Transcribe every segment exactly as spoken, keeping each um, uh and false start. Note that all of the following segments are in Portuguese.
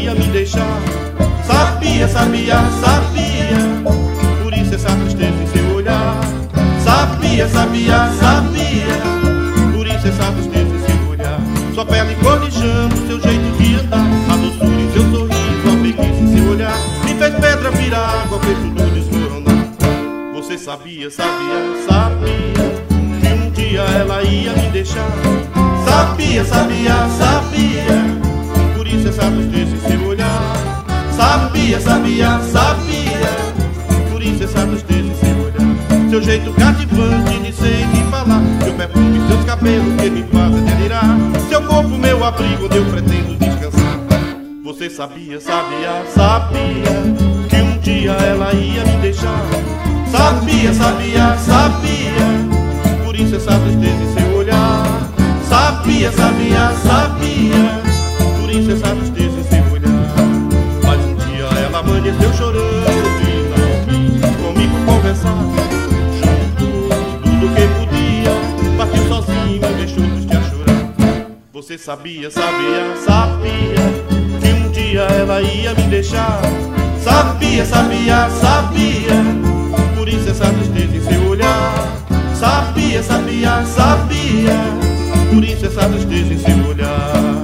ia me deixar. Sabia, sabia, sabia, por isso essa tristeza em seu olhar. Sabia, sabia, sabia, por isso essa tristeza em seu olhar. Sua pele cor de chama, seu jeito de andar, a doçura em seu sorriso, a preguiça em seu olhar, me fez pedra virar água, fez tudo desmoronar. Você sabia, sabia, sabia, que um dia ela ia me deixar. Sabia, sabia, sabia, por isso essa tristeza em seu olhar. Sabia, sabia, sabia, por isso essa tristeza em seu olhar. Seu jeito cativante de ser e de falar, seu perfume, seus cabelos que me fazem delirar, seu corpo, meu abrigo, onde eu pretendo descansar. Você sabia, sabia, sabia, que um dia ela ia me deixar. Sabia, sabia, sabia, por isso essa tristeza em seu olhar. Sabia, sabia, sabia, por isso essa tristeza em seu olhar. Mas um dia ela amanheceu chorando e não quis comigo conversar. Juntou tudo que podia, partiu sozinho e me deixou triste a chorar. Você sabia, sabia, sabia, que um dia ela ia me deixar. Sabia, sabia, sabia, por isso essa tristeza em seu olhar. Sabia, sabia, sabia, por isso essa tristeza em seu olhar.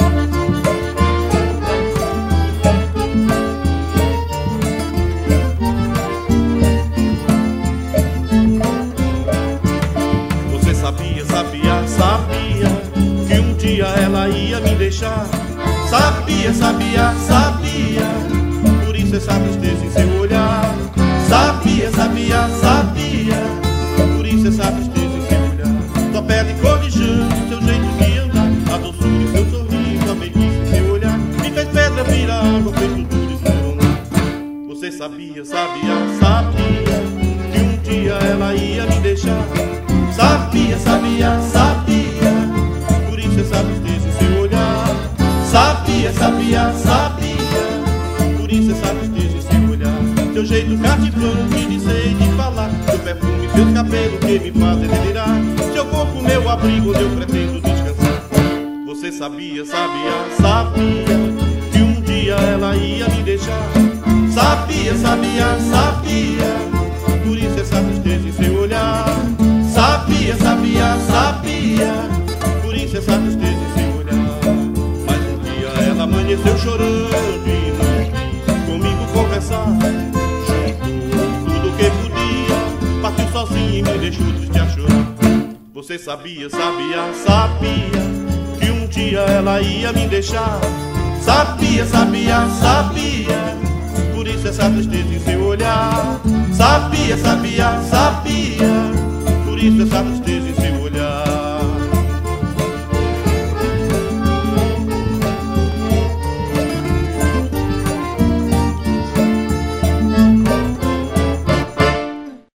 Você sabia, sabia, sabia, que um dia ela ia me deixar. Sabia, sabia, sabia, por isso essa tristeza em seu olhar. Sabia, sabia, sabia, por isso essa tristeza em seu olhar. Sua pele cor de janto, seu jeito de andar, a doçura em seu sorriso, a meiguice em seu olhar, me fez pedra virar água, fez tudo desmoronar. Você sabia, sabia, sabia, que um dia ela ia me deixar. Sabia, sabia, sabia, por isso essa tristeza em seu olhar. Sabia, sabia, sabia, por isso essa tristeza em seu olhar. Seu jeito cativante de ser e de falar, seu perfume, seus cabelos que me fazem delirar, seu corpo, meu abrigo, onde eu pretendo descansar. Você sabia, sabia, sabia, que um dia ela ia me deixar. Sabia, sabia, sabia, por isso essa tristeza em seu olhar. Sabia, sabia, sabia, por isso essa tristeza em seu olhar. Mas um dia ela amanheceu chorando e não quis comigo conversar. Tudo que podia, partiu sozinho e me deixou triste a chorar. Você sabia, sabia, sabia, que um dia ela ia me deixar. Sabia, sabia, sabia, por isso essa tristeza em seu olhar. Sabia, sabia, sabia, por isso essa tristeza em seu olhar.